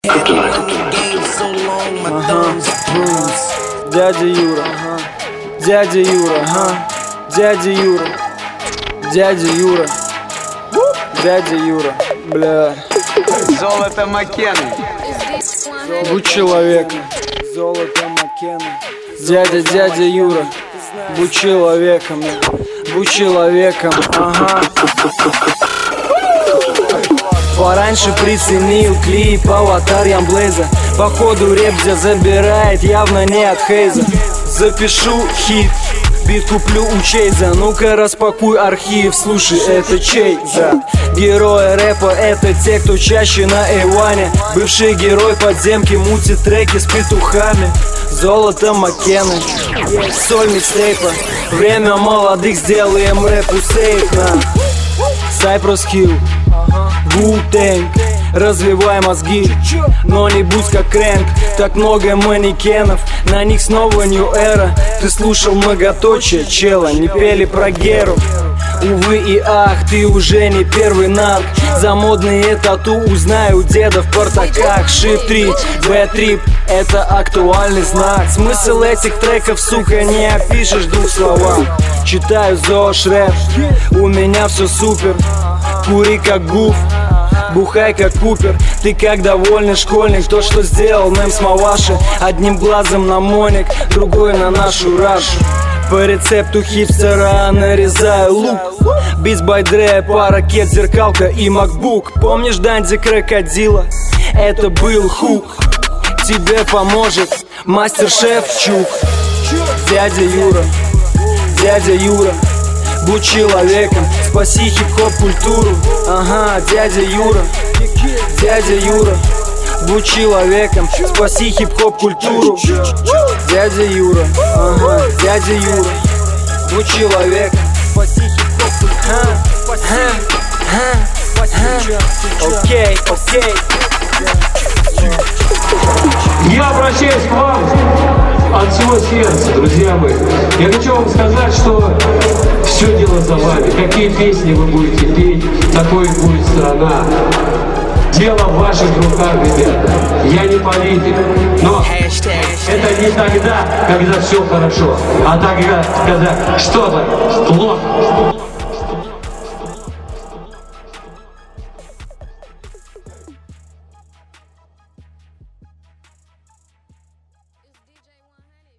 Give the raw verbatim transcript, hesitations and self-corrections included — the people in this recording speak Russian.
Ага, дядя Юра, ага. Дядя Юра, ага. Дядя Юра. Дядя Юра. Дядя Юра, бля. Золото Маккены. Будь человеком. Золото Маккены. Дядя, дядя Юра. Будь человеком. Будь человеком, ага. Пораньше приценил клип «Аватар» Ямблейза. Походу рэп где забирает, явно не от Хейза. Запишу хит, бит куплю у Чейза. Ну-ка распакуй архив, слушай, это чей зад? Герои рэпа это те, кто чаще на Эйване. Бывший герой подземки мутит треки с петухами. Золото Маккены, соль микстейпа. Время молодых, сделаем рэп сейф на Cypress Hill, Wu-Tang. Развивай мозги, но не будь как Крэнк. Так много манекенов, на них снова New Era. Ты слушал многоточие, чела, не пели про Геру. Увы и ах, ты уже не первый нарк. За модные тату узнаю деда в портаках. Шип-трип, бэт-трип, это актуальный знак. Смысл этих треков, сука, не опишешь двух словах. Читаю ЗОЖ рэп, у меня все супер. Кури как гуф, бухай как Купер. Ты как довольный школьник, то что сделал мемс Маваши. Одним глазом на Моник, другой на нашу Рашу. По рецепту хипстера нарезаю лук. Битс бай Дре, пара кет, зеркалка и макбук. Помнишь Данди Крокодила? Это был хук. Тебе поможет мастер-шеф Чук. Дядя Юра, дядя Юра. Будь человеком, спаси хип-хоп культуру. Ага, дядя Юра, дядя Юра. Будь человеком, спаси хип-хоп культуру. Дядя Юра, ага, дядя Юра. Будь человеком, спаси хип-хоп культуру. Окей, окей. Я обращаюсь к вам от всего сердца, друзья мои. Я хочу вам сказать, что все дело за вами. Какие песни вы будете петь, такой будет страна. Дело в ваших руках, ребята. Я не политик, но это не тогда, когда все хорошо, а тогда, когда что-то плохо.